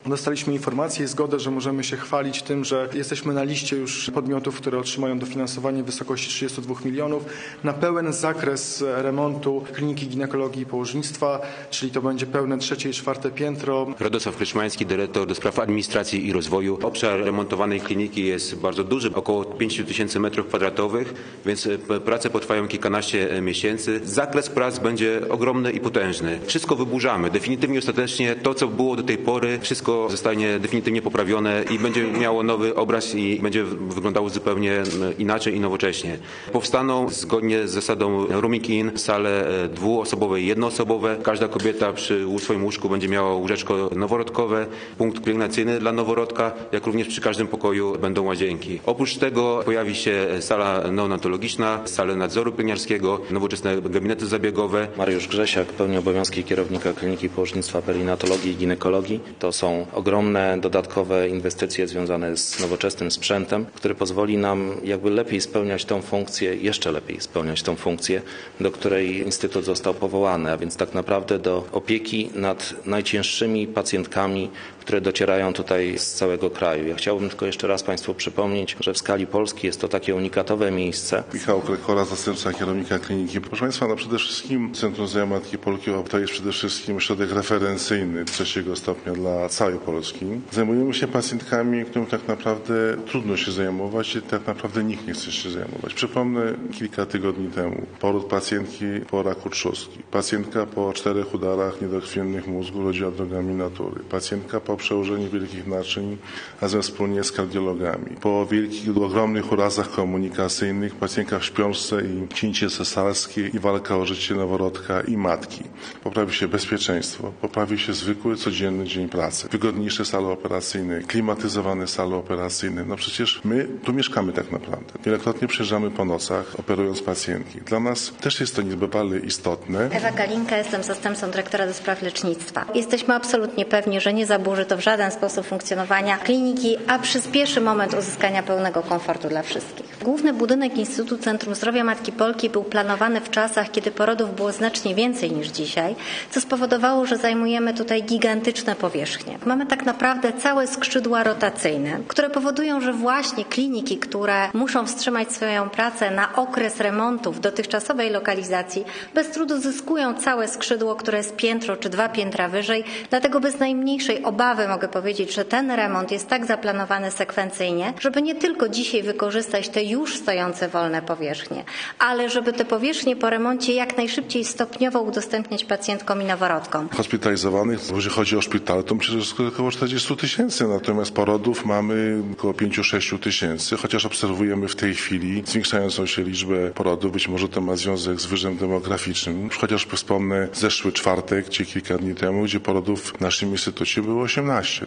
Dostaliśmy informację i zgodę, że możemy się chwalić tym, że jesteśmy na liście już podmiotów, które otrzymają dofinansowanie w wysokości 32 milionów na pełen zakres remontu kliniki ginekologii i położnictwa, czyli to będzie pełne 3. i 4. piętro. Radosław Kryczmański, dyrektor do spraw administracji i rozwoju. Obszar remontowanej kliniki jest bardzo duży, około 5000 m2, więc prace potrwają kilkanaście miesięcy. Zakres prac będzie ogromny i potężny. Wszystko wyburzamy. Definitywnie, ostatecznie to, co było do tej pory, wszystko zostanie definitywnie poprawione i będzie miało nowy obraz i będzie wyglądało zupełnie inaczej i nowocześnie. Powstaną zgodnie z zasadą rooming in sale dwuosobowe i jednoosobowe. Każda kobieta przy swoim łóżku będzie miała łóżeczko noworodkowe, punkt pielęgnacyjny dla noworodka, jak również przy każdym pokoju będą łazienki. Oprócz tego pojawi się sala neonatologiczna, sala nadzoru pielęgniarskiego, nowoczesne gabinety zabiegowe. Mariusz Grzesiak pełni obowiązki kierownika Kliniki Położnictwa, Perinatologii i Ginekologii. To są ogromne dodatkowe inwestycje związane z nowoczesnym sprzętem, który pozwoli nam lepiej spełniać tą funkcję, jeszcze lepiej spełniać tą funkcję, do której Instytut został powołany, a więc tak naprawdę do opieki nad najcięższymi pacjentkami, które docierają tutaj z całego kraju. Ja chciałbym tylko jeszcze raz Państwu przypomnieć, że w skali Polski jest to takie unikatowe miejsce. Michał Klekora, zastępca kierownika kliniki. Proszę Państwa, przede wszystkim Centrum Zdrowia Matki Polki to jest przede wszystkim ośrodek referencyjny 3. stopnia dla całej Polski. Zajmujemy się pacjentkami, którym tak naprawdę trudno się zajmować i tak naprawdę nikt nie chce się zajmować. Przypomnę, kilka tygodni temu poród pacjentki po raku trzustki. Pacjentka po 4 udarach niedokrwiennych mózgu rodziła drogami natury. Pacjentka po przełożeniu wielkich naczyń razem wspólnie z kardiologami. Po wielkich, ogromnych urazach komunikacyjnych, pacjentka w śpiączce i cięcie cesarskie i walka o życie noworodka i matki. Poprawi się bezpieczeństwo, poprawi się zwykły, codzienny dzień pracy. Wygodniejsze sale operacyjne, klimatyzowane sale operacyjne. Przecież my tu mieszkamy tak naprawdę. Wielokrotnie przyjeżdżamy po nocach, operując pacjentki. Dla nas też jest to niebywale istotne. Ewa Galinka, jestem zastępcą dyrektora do spraw lecznictwa. Jesteśmy absolutnie pewni, że nie zaburzy to w żaden sposób funkcjonowania kliniki, a przyspieszy moment uzyskania pełnego komfortu dla wszystkich. Główny budynek Instytutu Centrum Zdrowia Matki Polki był planowany w czasach, kiedy porodów było znacznie więcej niż dzisiaj, co spowodowało, że zajmujemy tutaj gigantyczne powierzchnie. Mamy tak naprawdę całe skrzydła rotacyjne, które powodują, że właśnie kliniki, które muszą wstrzymać swoją pracę na okres remontu w dotychczasowej lokalizacji, bez trudu zyskują całe skrzydło, które jest piętro czy 2 piętra wyżej. Dlatego bez najmniejszej obawy mogę powiedzieć, że ten remont jest tak zaplanowany sekwencyjnie, żeby nie tylko dzisiaj wykorzystać te już stojące wolne powierzchnie, ale żeby te powierzchnie po remoncie jak najszybciej stopniowo udostępniać pacjentkom i noworodkom. Hospitalizowanych, jeżeli chodzi o szpitale, to myślę, że jest około 40 000, natomiast porodów mamy około 5-6 tysięcy, chociaż obserwujemy w tej chwili zwiększającą się liczbę porodów. Być może to ma związek z wyżem demograficznym. Chociaż wspomnę zeszły czwartek, czy kilka dni temu, gdzie porodów w naszym instytucie było 18.